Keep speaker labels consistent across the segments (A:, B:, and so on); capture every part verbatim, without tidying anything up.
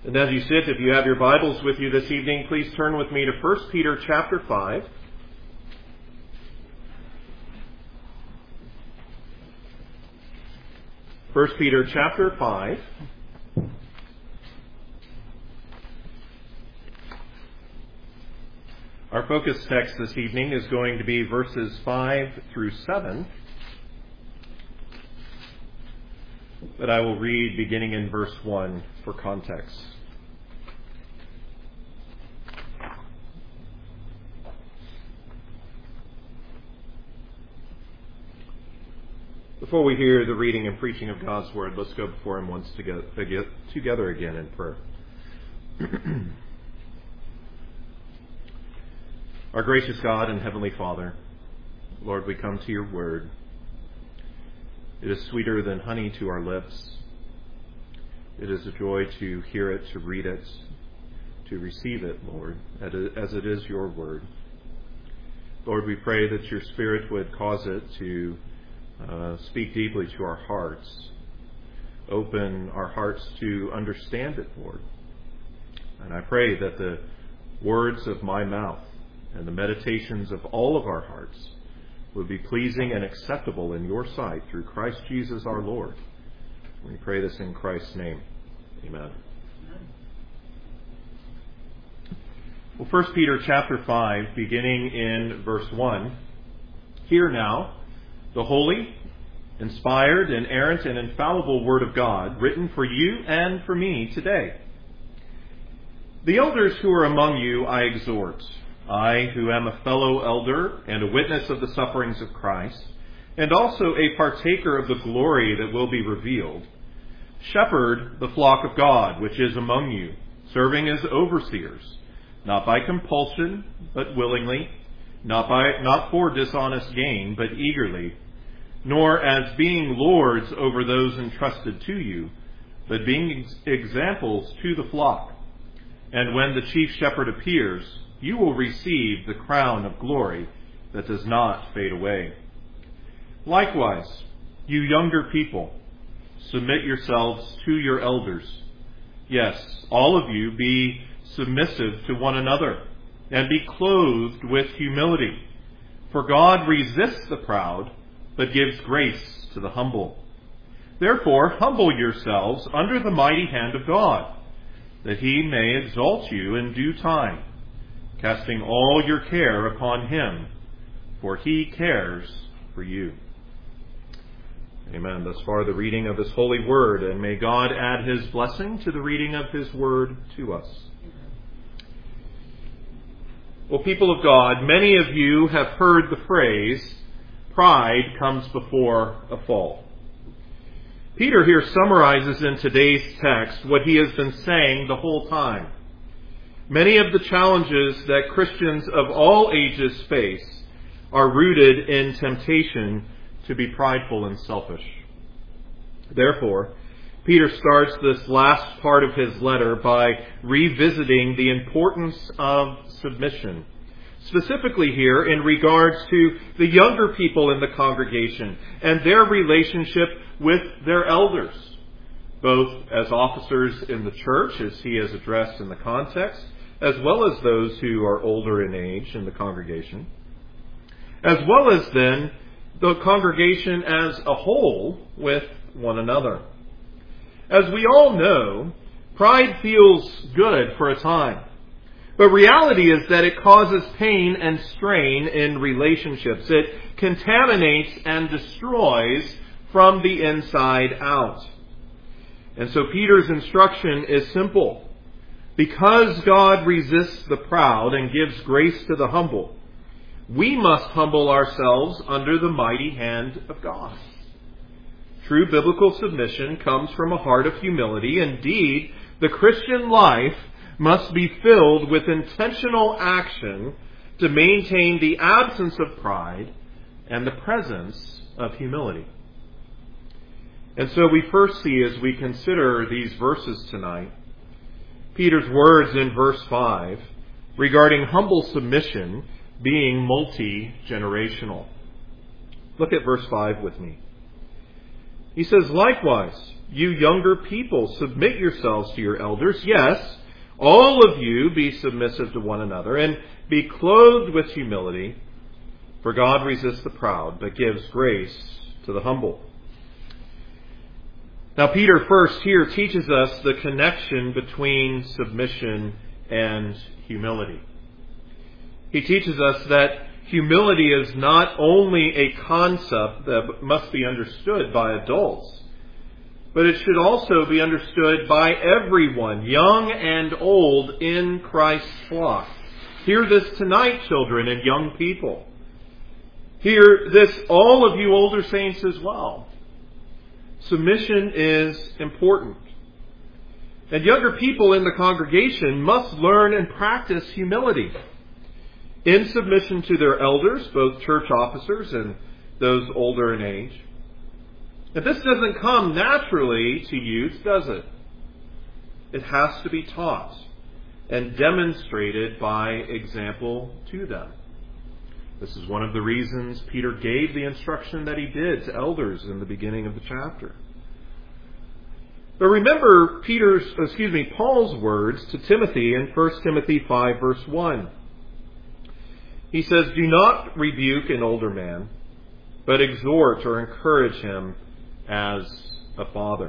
A: And as you sit, if you have your Bibles with you this evening, please turn with me to First Peter chapter five. First Peter chapter five. Our focus text this evening is going to be verses five through seven. But I will read beginning in verse one for context. Before we hear the reading and preaching of God's Word, let's go before Him once together, together again in prayer. Our gracious God and Heavenly Father, Lord, we come to your Word. It is sweeter than honey to our lips. It is a joy to hear it, to read it, to receive it, Lord, as it is your Word. Lord, we pray that your Spirit would cause it to Uh, speak deeply to our hearts. Open our hearts to understand it, Lord. And I pray that the words of my mouth and the meditations of all of our hearts would be pleasing and acceptable in your sight through Christ Jesus our Lord. We pray this in Christ's name. Amen. Well, First Peter chapter five, beginning in verse one. Hear now the holy, inspired, inerrant, and infallible Word of God, written for you and for me today. The elders who are among you I exhort, I who am a fellow elder and a witness of the sufferings of Christ, and also a partaker of the glory that will be revealed. Shepherd the flock of God which is among you, serving as overseers, not by compulsion, but willingly, not by not for dishonest gain, but eagerly, nor as being lords over those entrusted to you, but being ex- examples to the flock. And when the chief shepherd appears, you will receive the crown of glory that does not fade away. Likewise, you younger people, submit yourselves to your elders. Yes, all of you be submissive to one another, and be clothed with humility. For God resists the proud, but gives grace to the humble. Therefore, humble yourselves under the mighty hand of God, that he may exalt you in due time, casting all your care upon him, for he cares for you. Amen. Thus far the reading of his holy word, and may God add his blessing to the reading of his word to us. Well, people of God, many of you have heard the phrase, pride comes before a fall. Peter here summarizes in today's text what he has been saying the whole time. Many of the challenges that Christians of all ages face are rooted in temptation to be prideful and selfish. Therefore, Peter starts this last part of his letter by revisiting the importance of submission, specifically here in regards to the younger people in the congregation and their relationship with their elders, both as officers in the church, as he has addressed in the context, as well as those who are older in age in the congregation, as well as then the congregation as a whole with one another. As we all know, pride feels good for a time. But reality is that it causes pain and strain in relationships. It contaminates and destroys from the inside out. And so Peter's instruction is simple. Because God resists the proud and gives grace to the humble, we must humble ourselves under the mighty hand of God. True biblical submission comes from a heart of humility. Indeed, the Christian life must be filled with intentional action to maintain the absence of pride and the presence of humility. And so we first see, as we consider these verses tonight, Peter's words in verse five regarding humble submission being multi-generational. Look at verse five with me. He says, likewise, you younger people, submit yourselves to your elders. Yes, all of you be submissive to one another and be clothed with humility. For God resists the proud, but gives grace to the humble. Now, Peter first here teaches us the connection between submission and humility. He teaches us that humility is not only a concept that must be understood by adults, but it should also be understood by everyone, young and old, in Christ's flock. Hear this tonight, children and young people. Hear this, all of you older saints as well. Submission is important. And younger people in the congregation must learn and practice humility in submission to their elders, both church officers and those older in age. And this doesn't come naturally to youth, does it? It has to be taught and demonstrated by example to them. This is one of the reasons Peter gave the instruction that he did to elders in the beginning of the chapter. But remember Peter's, excuse me, Paul's words to Timothy in First Timothy five, verse one. He says, do not rebuke an older man, but exhort or encourage him as a father.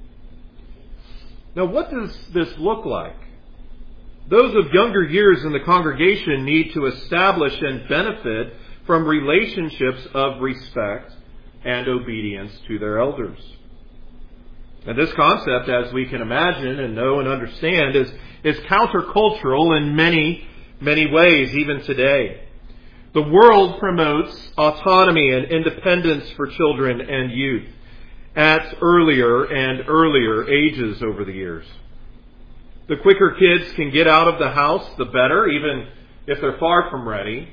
A: Now, what does this look like? Those of younger years in the congregation need to establish and benefit from relationships of respect and obedience to their elders. And this concept, as we can imagine and know and understand, is, is countercultural in many, many ways, even today. The world promotes autonomy and independence for children and youth at earlier and earlier ages over the years. The quicker kids can get out of the house, the better, even if they're far from ready.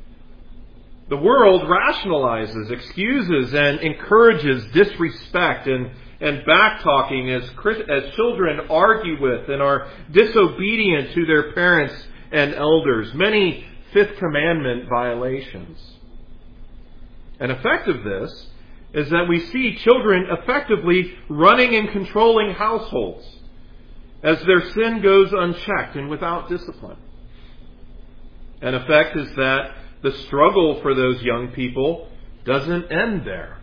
A: The world rationalizes, excuses, and encourages disrespect and, and back-talking as, as children argue with and are disobedient to their parents and elders. Many Fifth Commandment violations. An effect of this is that we see children effectively running and controlling households as their sin goes unchecked and without discipline. An effect is that the struggle for those young people doesn't end there.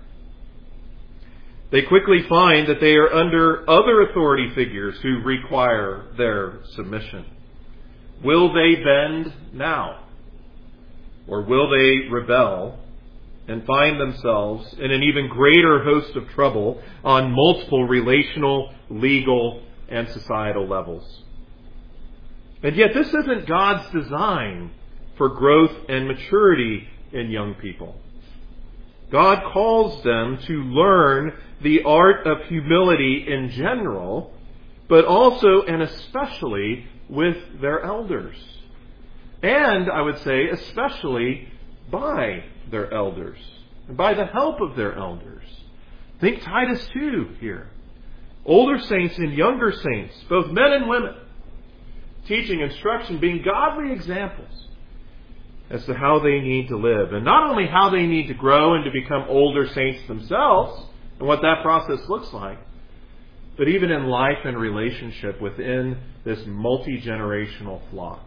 A: They quickly find that they are under other authority figures who require their submission. Will they bend now? Or will they rebel and find themselves in an even greater host of trouble on multiple relational, legal, and societal levels? And yet this isn't God's design for growth and maturity in young people. God calls them to learn the art of humility in general, but also and especially with their elders. And, I would say, especially by their elders, and by the help of their elders. Think Titus two here. Older saints and younger saints, both men and women, teaching, instruction, being godly examples as to how they need to live. And not only how they need to grow and to become older saints themselves, and what that process looks like, but even in life and relationship within this multi-generational flock.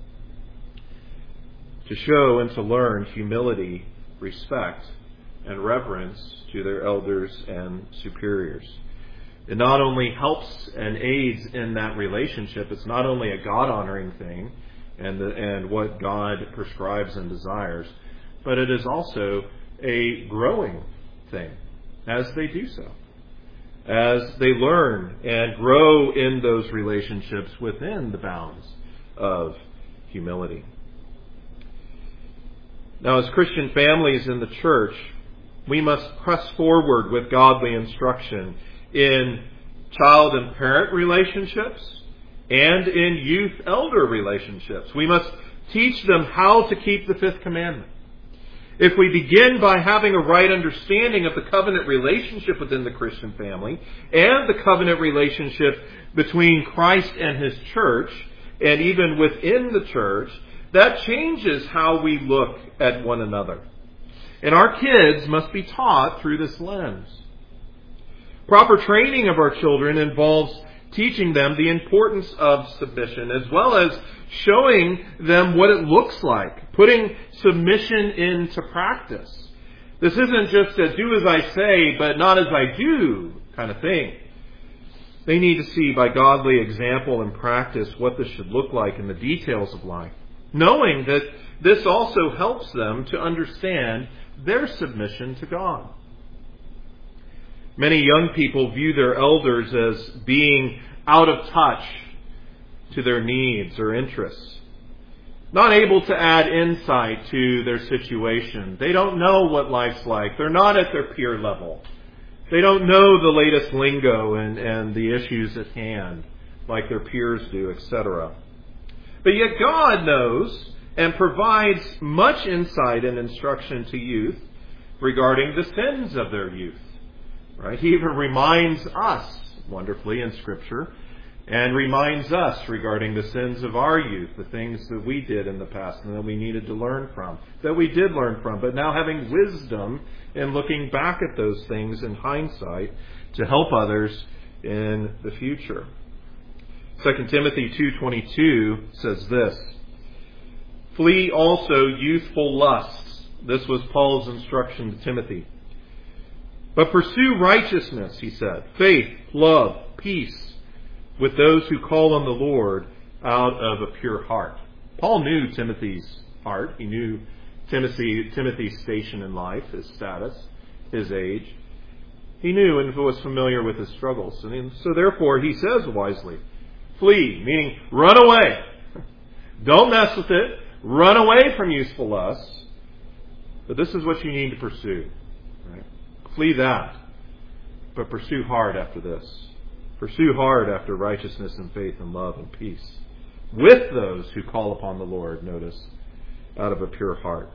A: To show and to learn humility, respect, and reverence to their elders and superiors. It not only helps and aids in that relationship, it's not only a God-honoring thing and, the, and what God prescribes and desires, but it is also a growing thing as they do so. As they learn and grow in those relationships within the bounds of humility. Now, as Christian families in the church, we must press forward with godly instruction in child and parent relationships and in youth-elder relationships. We must teach them how to keep the fifth commandment. If we begin by having a right understanding of the covenant relationship within the Christian family and the covenant relationship between Christ and His church, and even within the church, that changes how we look at one another. And our kids must be taught through this lens. Proper training of our children involves teaching them the importance of submission, as well as showing them what it looks like, putting submission into practice. This isn't just a do as I say, but not as I do kind of thing. They need to see by godly example and practice what this should look like in the details of life, knowing that this also helps them to understand their submission to God. Many young people view their elders as being out of touch to their needs or interests, not able to add insight to their situation. They don't know what life's like. They're not at their peer level. They don't know the latest lingo and, and the issues at hand like their peers do, et cetera. But yet God knows and provides much insight and instruction to youth regarding the sins of their youth. Right? He even reminds us wonderfully in Scripture and reminds us regarding the sins of our youth, the things that we did in the past and that we needed to learn from, that we did learn from, but now having wisdom in looking back at those things in hindsight to help others in the future. Second Timothy two twenty-two says this, "Flee also youthful lusts." This was Paul's instruction to Timothy. "But pursue righteousness," he said, "faith, love, peace, with those who call on the Lord out of a pure heart." Paul knew Timothy's heart. He knew Timothy, Timothy's station in life, his status, his age. He knew and was familiar with his struggles. And so therefore he says wisely, flee, meaning run away. Don't mess with it. Run away from youthful lusts. But this is what you need to pursue. Right? Flee that. But pursue hard after this. Pursue hard after righteousness and faith and love and peace. With those who call upon the Lord, notice, out of a pure heart.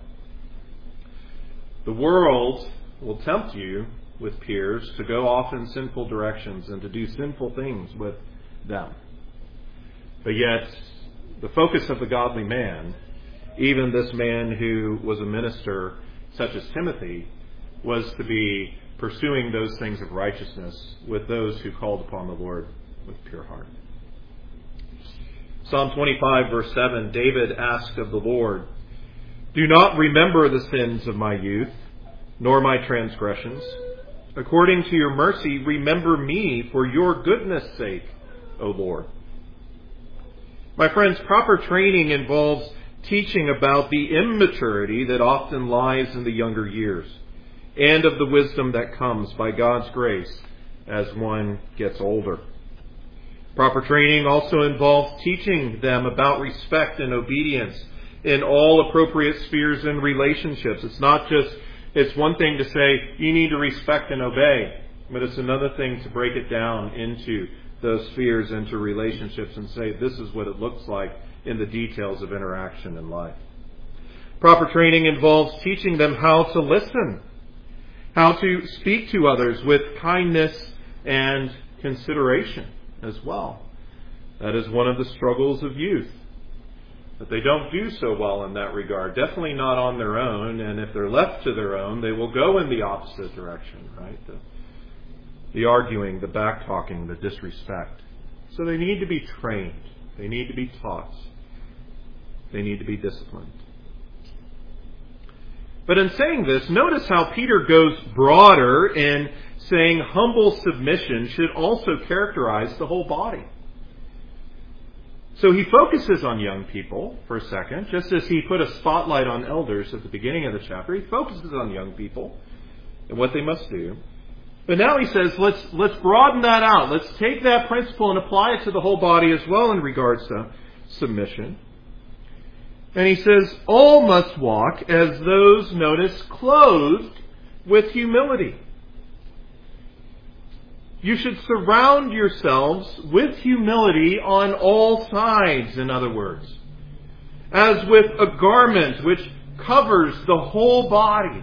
A: The world will tempt you with peers to go off in sinful directions and to do sinful things with them. But yet, the focus of the godly man, even this man who was a minister such as Timothy, was to be pursuing those things of righteousness with those who called upon the Lord with pure heart. Psalm twenty-five, verse seven, David asked of the Lord, "Do not remember the sins of my youth, nor my transgressions. According to your mercy, remember me for your goodness' sake, O Lord." My friends, proper training involves teaching about the immaturity that often lies in the younger years, and of the wisdom that comes by God's grace as one gets older. Proper training also involves teaching them about respect and obedience in all appropriate spheres and relationships. It's not just, it's one thing to say, you need to respect and obey, but it's another thing to break it down into those spheres, into relationships, and say, this is what it looks like in the details of interaction in life. Proper training involves teaching them how to listen, how to speak to others with kindness and consideration as well. That is one of the struggles of youth, that they don't do so well in that regard. Definitely not on their own, and if they're left to their own, they will go in the opposite direction, right? The, the arguing, the back-talking, the disrespect. So they need to be trained. They need to be taught. They need to be disciplined. But in saying this, notice how Peter goes broader in saying humble submission should also characterize the whole body. So he focuses on young people for a second, just as he put a spotlight on elders at the beginning of the chapter. He focuses on young people and what they must do. But now he says, let's let's broaden that out. Let's take that principle and apply it to the whole body as well in regards to submission. And he says, all must walk as those, notice, clothed with humility. You should surround yourselves with humility on all sides, in other words, as with a garment which covers the whole body.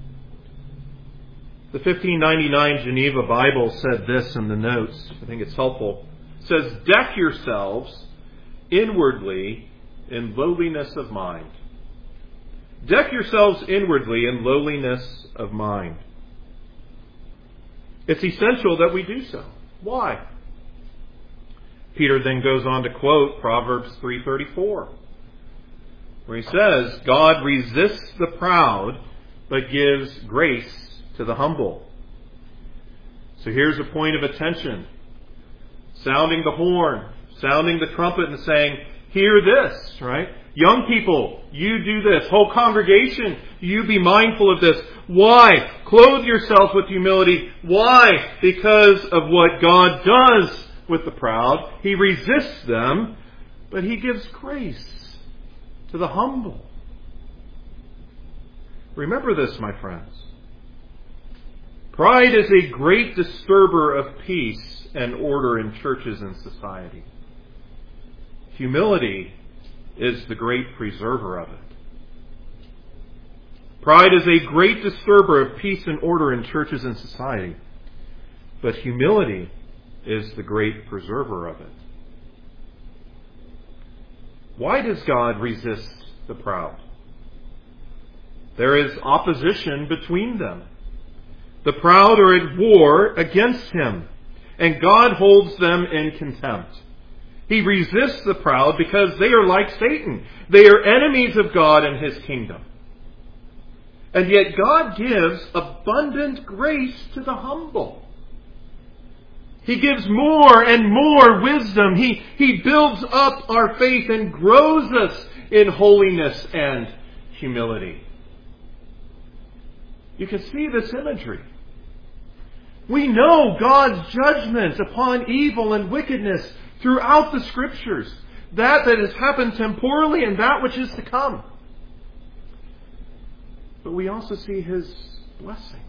A: The fifteen ninety-nine Geneva Bible said this in the notes. I think it's helpful. It says, deck yourselves inwardly in lowliness of mind. Deck yourselves inwardly in lowliness of mind. It's essential that we do so. Why? Peter then goes on to quote Proverbs three thirty-four, where he says, God resists the proud, but gives grace to the humble. So here's a point of attention. Sounding the horn, sounding the trumpet and saying, hear this, right? Young people, you do this. Whole congregation, you be mindful of this. Why? Clothe yourself with humility. Why? Because of what God does with the proud. He resists them, but He gives grace to the humble. Remember this, my friends. Pride is a great disturber of peace and order in churches and society. Humility is the great preserver of it. Pride is a great disturber of peace and order in churches and society, but humility is the great preserver of it. Why does God resist the proud? There is opposition between them. The proud are at war against Him, and God holds them in contempt. He resists the proud because they are like Satan. They are enemies of God and His kingdom. And yet God gives abundant grace to the humble. He gives more and more wisdom. He, he builds up our faith and grows us in holiness and humility. You can see this imagery. We know God's judgment upon evil and wickedness throughout the Scriptures. That that has happened temporally and that which is to come. But we also see His blessing.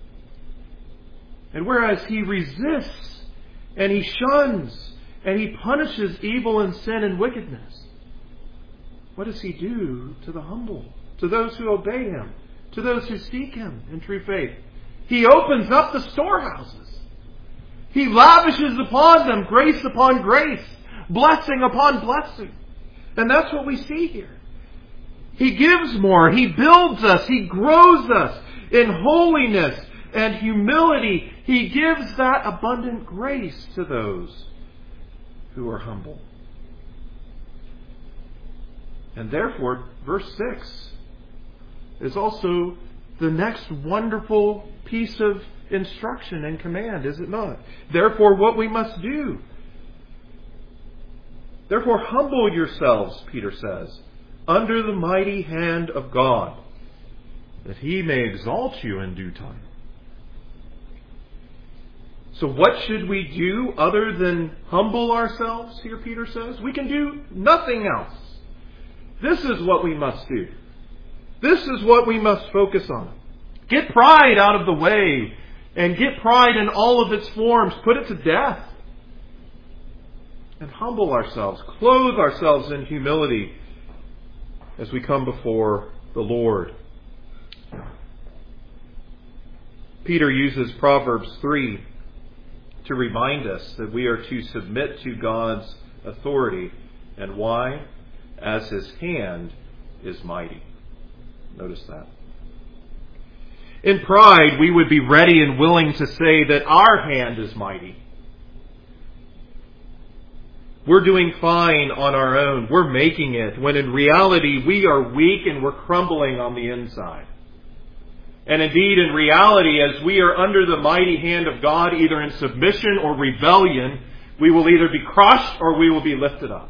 A: And whereas He resists and He shuns and He punishes evil and sin and wickedness, what does He do to the humble, to those who obey Him, to those who seek Him in true faith? He opens up the storehouses. He lavishes upon them grace upon grace, blessing upon blessing. And that's what we see here. He gives more. He builds us. He grows us in holiness and humility. He gives that abundant grace to those who are humble. And therefore, verse six is also the next wonderful piece of instruction and command, is it not? Therefore, what we must do. Therefore, humble yourselves, Peter says, under the mighty hand of God, that He may exalt you in due time. So what should we do other than humble ourselves, here Peter says? We can do nothing else. This is what we must do. This is what we must focus on. Get pride out of the way and get pride in all of its forms. Put it to death. And humble ourselves. Clothe ourselves in humility as we come before the Lord. Peter uses Proverbs three to remind us that we are to submit to God's authority. And why? As His hand is mighty. Notice that. In pride, we would be ready and willing to say that our hand is mighty. We're doing fine on our own. We're making it, when in reality we are weak and we're crumbling on the inside. And indeed, in reality, as we are under the mighty hand of God, either in submission or rebellion, we will either be crushed or we will be lifted up.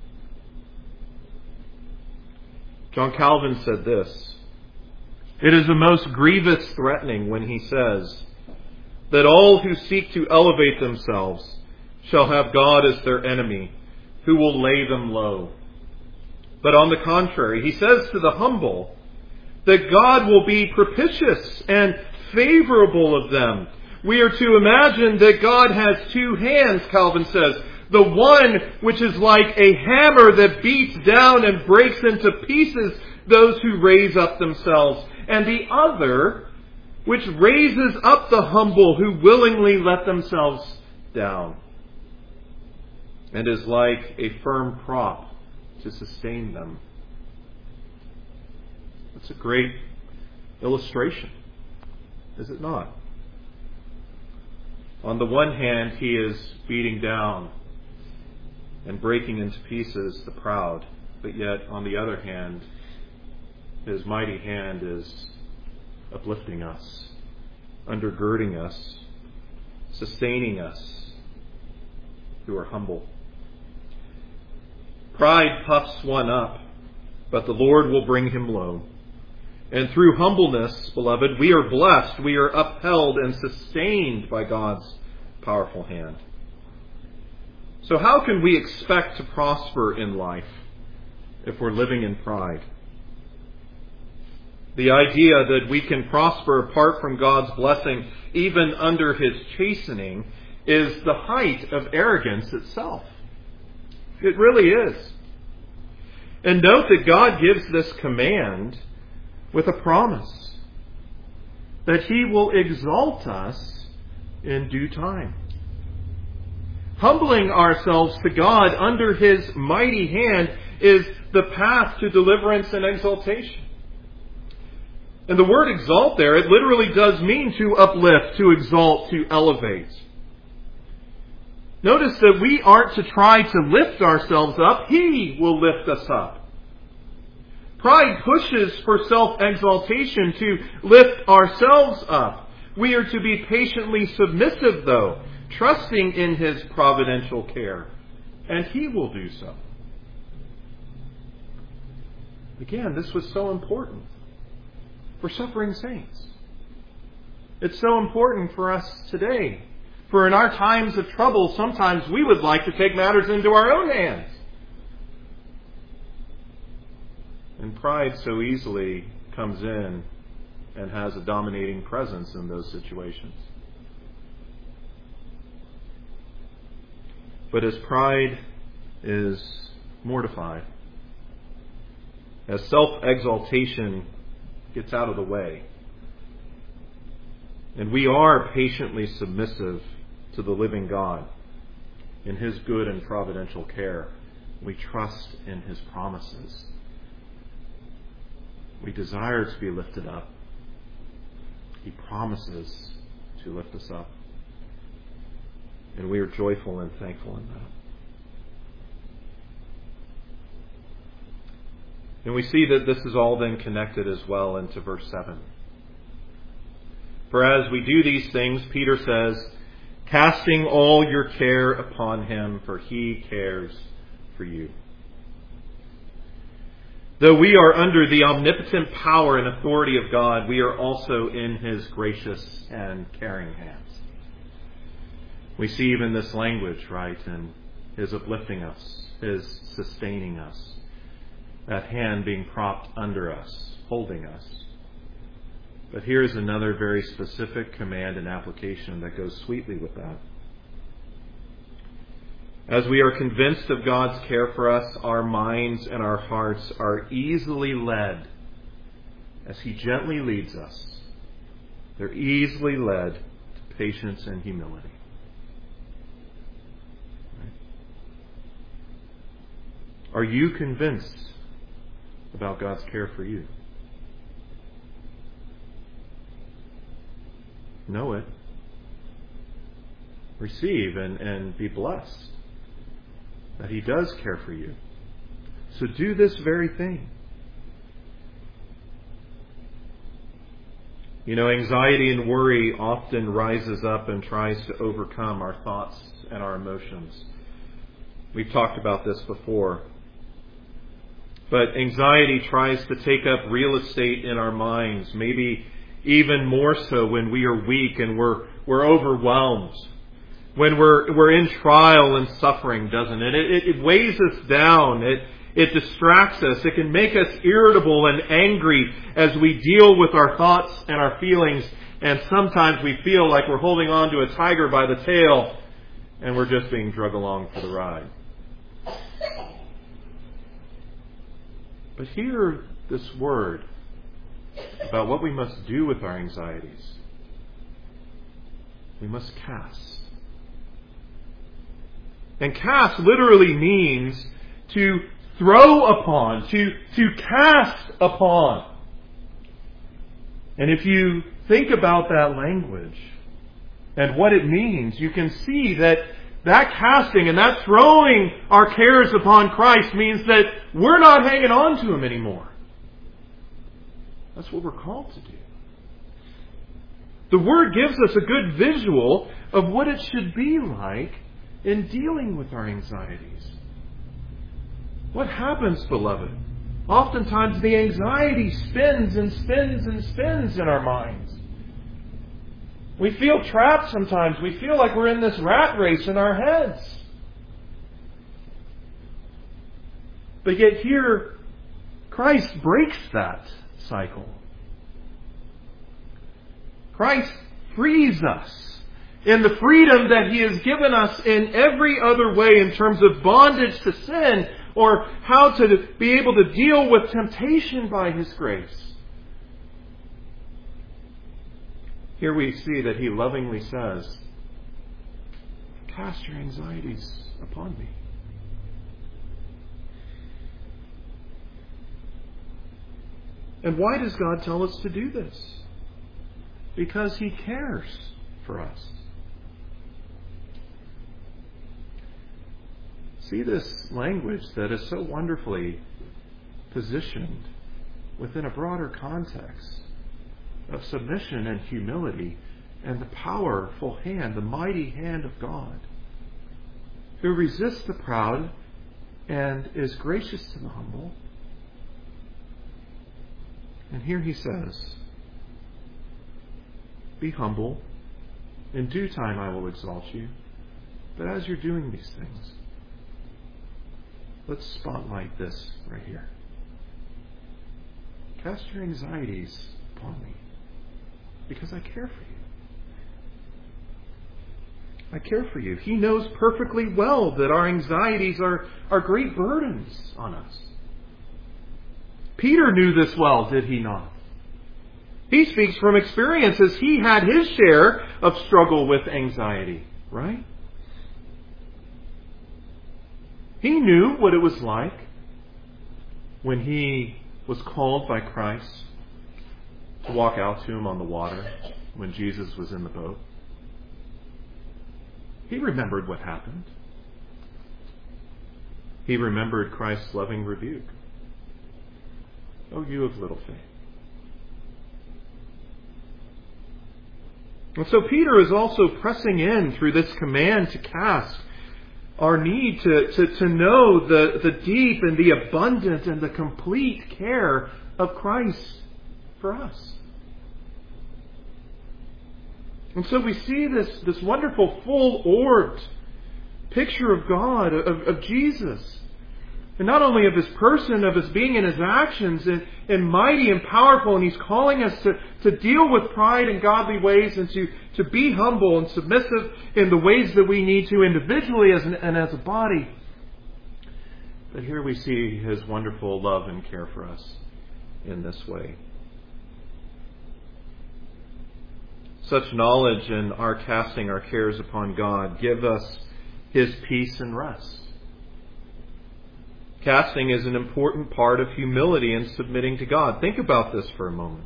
A: John Calvin said this: "It is the most grievous threatening when he says that all who seek to elevate themselves shall have God as their enemy, who will lay them low. But on the contrary, he says to the humble that God will be propitious and favorable of them. We are to imagine that God has two hands," Calvin says. "The one which is like a hammer that beats down and breaks into pieces those who raise up themselves, and the other which raises up the humble who willingly let themselves down, and is like a firm prop to sustain them." That's a great illustration, is it not? On the one hand, he is beating down and breaking into pieces the proud, but yet on the other hand, his mighty hand is uplifting us, undergirding us, sustaining us who are humble. Pride puffs one up, but the Lord will bring him low. And through humbleness, beloved, we are blessed, we are upheld and sustained by God's powerful hand. So how can we expect to prosper in life if we're living in pride? The idea that we can prosper apart from God's blessing, even under his chastening, is the height of arrogance itself. It really is. And note that God gives this command with a promise that he will exalt us in due time. Humbling ourselves to God under his mighty hand is the path to deliverance and exaltation. And the word exalt there, it literally does mean to uplift, to exalt, to elevate. Notice that we aren't to try to lift ourselves up. He will lift us up. Pride pushes for self-exaltation to lift ourselves up. We are to be patiently submissive, though, trusting in his providential care. And he will do so. Again, this was so important for suffering saints. It's so important for us today. For in our times of trouble, sometimes we would like to take matters into our own hands. And pride so easily comes in and has a dominating presence in those situations. But as pride is mortified, as self-exaltation gets out of the way, and we are patiently submissive to the living God in his good and providential care, we trust in his promises. We desire to be lifted up. He promises to lift us up. And we are joyful and thankful in that. And we see that this is all then connected as well into verse seven. For as we do these things, Peter says, casting all your care upon him, for he cares for you. Though we are under the omnipotent power and authority of God, we are also in his gracious and caring hands. We see even this language, right, in his uplifting us, his sustaining us, that hand being propped under us, holding us. But here's another very specific command and application that goes sweetly with that. As we are convinced of God's care for us, our minds and our hearts are easily led, as he gently leads us. They're easily led to patience and humility. Right? Are you convinced about God's care for you? Know it. Receive and, and be blessed that he does care for you. So do this very thing. You know, anxiety and worry often rises up and tries to overcome our thoughts and our emotions. We've talked about this before. But anxiety tries to take up real estate in our minds, maybe even more so when we are weak and we're we're overwhelmed. When we're we're in trial and suffering, doesn't it? It, it weighs us down. It it distracts us. It can make us irritable and angry as we deal with our thoughts and our feelings. And sometimes we feel like we're holding on to a tiger by the tail and we're just being dragged along for the ride. But hear this word about what we must do with our anxieties. We must cast. And cast literally means to throw upon, to, to cast upon. And if you think about that language, and what it means, you can see that that casting and that throwing our cares upon Christ means that we're not hanging on to Him anymore. That's what we're called to do. The Word gives us a good visual of what it should be like in dealing with our anxieties. What happens, beloved? Oftentimes the anxiety spins and spins and spins in our minds. We feel trapped sometimes. We feel like we're in this rat race in our heads. But yet here, Christ breaks that cycle. Christ frees us in the freedom that He has given us in every other way in terms of bondage to sin or how to be able to deal with temptation by His grace. Here we see that He lovingly says, cast your anxieties upon me. And why does God tell us to do this? Because He cares for us. See this language that is so wonderfully positioned within a broader context of submission and humility and the powerful hand, the mighty hand of God, who resists the proud and is gracious to the humble. And here He says, be humble. In due time I will exalt you. But as you're doing these things, let's spotlight this right here. Cast your anxieties upon me, because I care for you. I care for you. He knows perfectly well that our anxieties are, are great burdens on us. Peter knew this well, did he not? He speaks from experience as he had his share of struggle with anxiety, right? He knew what it was like when he was called by Christ to walk out to Him on the water when Jesus was in the boat. He remembered what happened. He remembered Christ's loving rebuke. Oh, you of little faith. And so Peter is also pressing in through this command to cast our need to, to, to know the, the deep and the abundant and the complete care of Christ for us. And so we see this, this wonderful full-orbed picture of God, of, of Jesus. And not only of His person, of His being and His actions, and, and mighty and powerful, and He's calling us to, to deal with pride in godly ways and to, to be humble and submissive in the ways that we need to individually as an, and as a body. But here we see His wonderful love and care for us in this way. Such knowledge and our casting our cares upon God give us His peace and rest. Casting is an important part of humility and submitting to God. Think about this for a moment.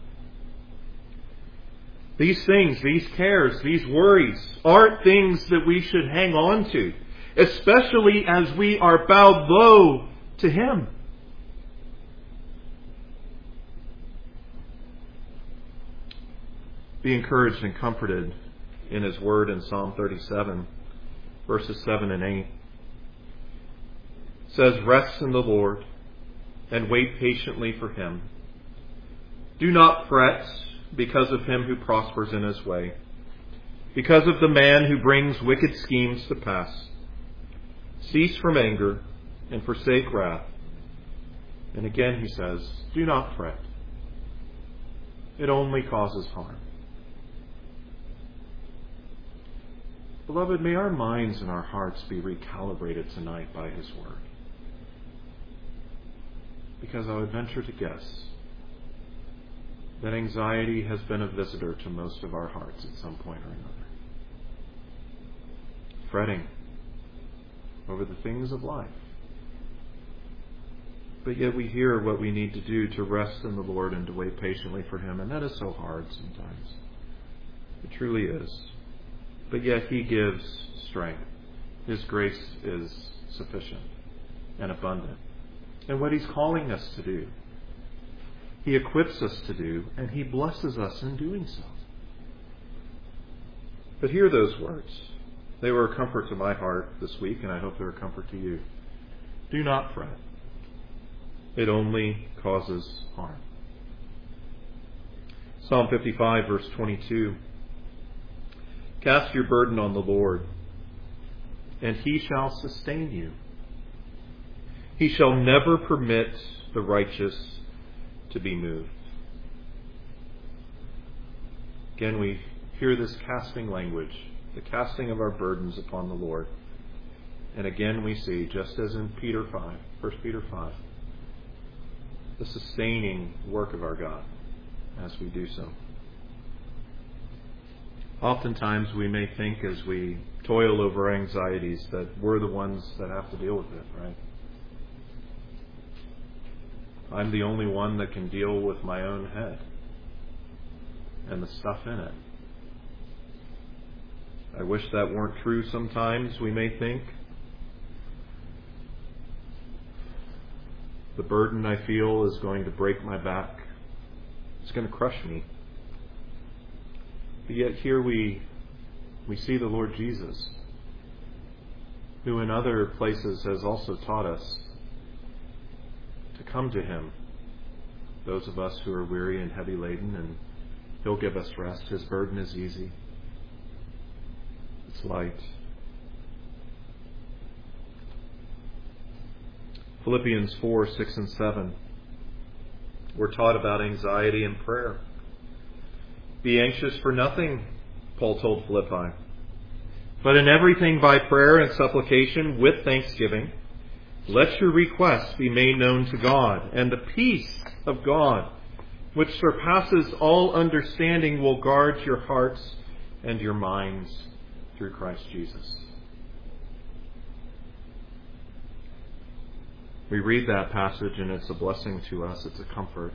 A: These things, these cares, these worries aren't things that we should hang on to, especially as we are bowed low to Him. Be encouraged and comforted in His Word in Psalm thirty-seven, verses seven and eight. It says, rest in the Lord and wait patiently for Him. Do not fret because of him who prospers in his way, because of the man who brings wicked schemes to pass. Cease from anger and forsake wrath. And again he says, do not fret. It only causes harm. Beloved, may our minds and our hearts be recalibrated tonight by His Word. Because I would venture to guess that anxiety has been a visitor to most of our hearts at some point or another. Fretting over the things of life. But yet we hear what we need to do to rest in the Lord and to wait patiently for Him, and that is so hard sometimes. It truly is. but yet He gives strength. His grace is sufficient and abundant. And what He's calling us to do, He equips us to do, and He blesses us in doing so. But hear those words. They were a comfort to my heart this week, and I hope they're a comfort to you. Do not fret. It only causes harm. Psalm fifty-five, verse twenty-two. Cast your burden on the Lord, and He shall sustain you. He shall never permit the righteous to be moved. Again, we hear this casting language, the casting of our burdens upon the Lord. And again we see, just as in Peter five, First Peter five, the sustaining work of our God as we do so. Oftentimes we may think as we toil over anxieties that we're the ones that have to deal with it, right? I'm the only one that can deal with my own head and the stuff in it. I wish that weren't true sometimes, we may think. The burden I feel is going to break my back. It's going to crush me. But yet here we we see the Lord Jesus, who in other places has also taught us to come to Him, those of us who are weary and heavy laden, and He'll give us rest. His burden is easy. It's light. Philippians four, six, and seven. We're taught about anxiety and prayer. Be anxious for nothing, Paul told Philippi, but in everything by prayer and supplication with thanksgiving, let your requests be made known to God, and the peace of God, which surpasses all understanding, will guard your hearts and your minds through Christ Jesus. We read that passage and it's a blessing to us. It's a comfort.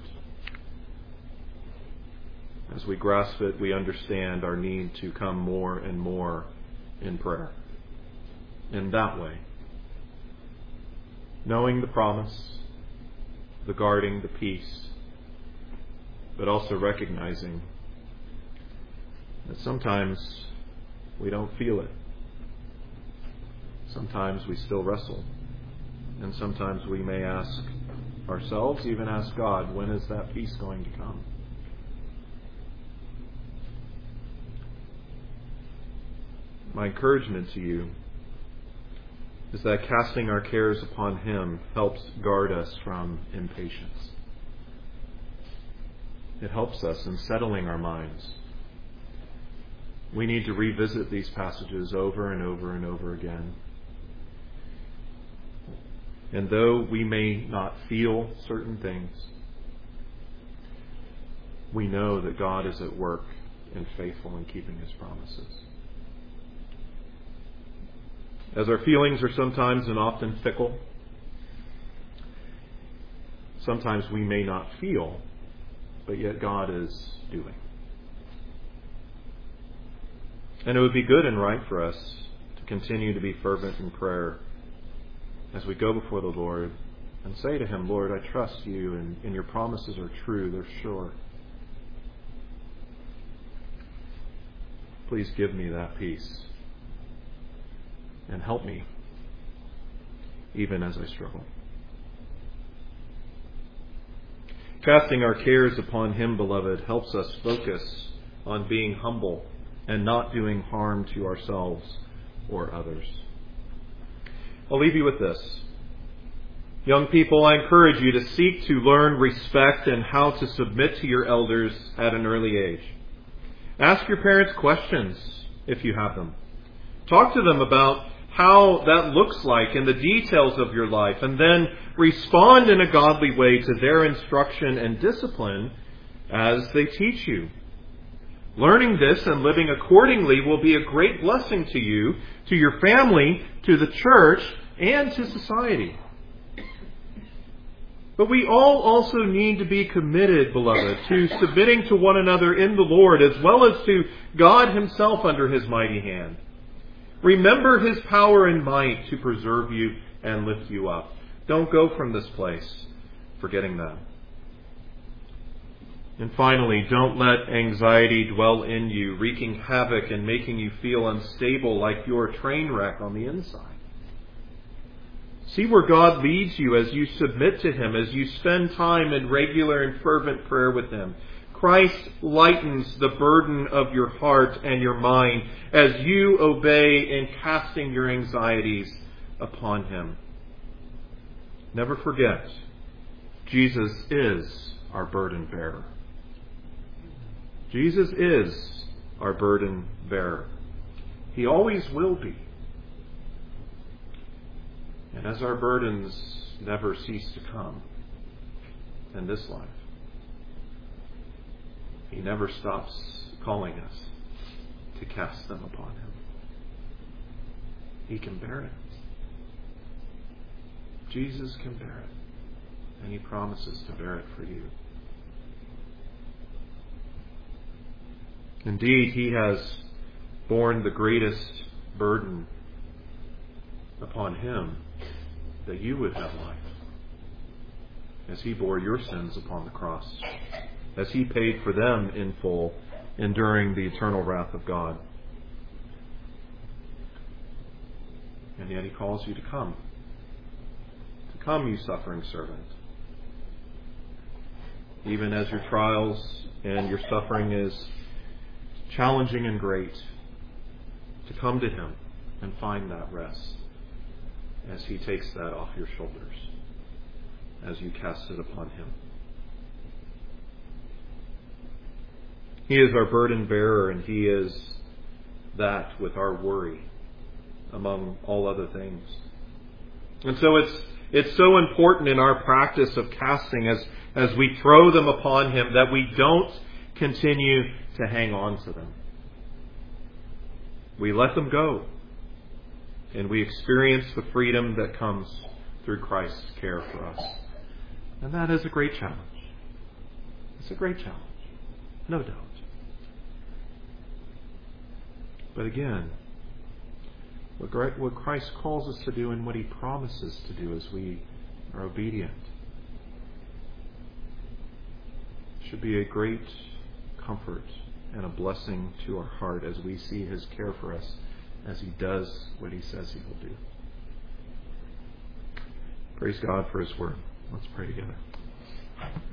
A: As we grasp it, we understand our need to come more and more in prayer. In that way. Knowing the promise, the guarding, the peace, but also recognizing that sometimes we don't feel it. Sometimes we still wrestle. And sometimes we may ask ourselves, even ask God, when is that peace going to come? My encouragement to you is that casting our cares upon Him helps guard us from impatience. It helps us in settling our minds. We need to revisit these passages over and over and over again. And though we may not feel certain things, we know that God is at work and faithful in keeping His promises. As our feelings are sometimes and often fickle, sometimes we may not feel, but yet God is doing. And it would be good and right for us to continue to be fervent in prayer as we go before the Lord and say to Him, Lord, I trust You, and, and Your promises are true, they're sure. Please give me that peace and help me even as I struggle. Casting our cares upon Him, beloved, helps us focus on being humble and not doing harm to ourselves or others. I'll leave you with this. Young people, I encourage you to seek to learn respect and how to submit to your elders at an early age. Ask your parents questions if you have them. Talk to them about how that looks like in the details of your life, and then respond in a godly way to their instruction and discipline as they teach you. Learning this and living accordingly will be a great blessing to you, to your family, to the church, and to society. But we all also need to be committed, beloved, to submitting to one another in the Lord, as well as to God Himself under His mighty hand. Remember His power and might to preserve you and lift you up. Don't go from this place forgetting that. And finally, don't let anxiety dwell in you, wreaking havoc and making you feel unstable like you're a train wreck on the inside. See where God leads you as you submit to Him, as you spend time in regular and fervent prayer with Him. Christ lightens the burden of your heart and your mind as you obey in casting your anxieties upon Him. Never forget, Jesus is our burden bearer. Jesus is our burden bearer. He always will be. And as our burdens never cease to come in this life, He never stops calling us to cast them upon Him. He can bear it. Jesus can bear it. And He promises to bear it for you. Indeed, He has borne the greatest burden upon Him that you would have life, as He bore your sins upon the cross, as He paid for them in full, enduring the eternal wrath of God. And yet He calls you to come. To come, you suffering servant. Even as your trials and your suffering is challenging and great, to come to Him and find that rest as He takes that off your shoulders, as you cast it upon Him. He is our burden bearer, and He is that with our worry among all other things. And so it's it's so important in our practice of casting, as, as we throw them upon Him, that we don't continue to hang on to them. We let them go, and we experience the freedom that comes through Christ's care for us. And that is a great challenge. It's a great challenge, no doubt. But again, what Christ calls us to do and what He promises to do as we are obedient should be a great comfort and a blessing to our heart as we see His care for us as He does what He says He will do. Praise God for His word. Let's pray together.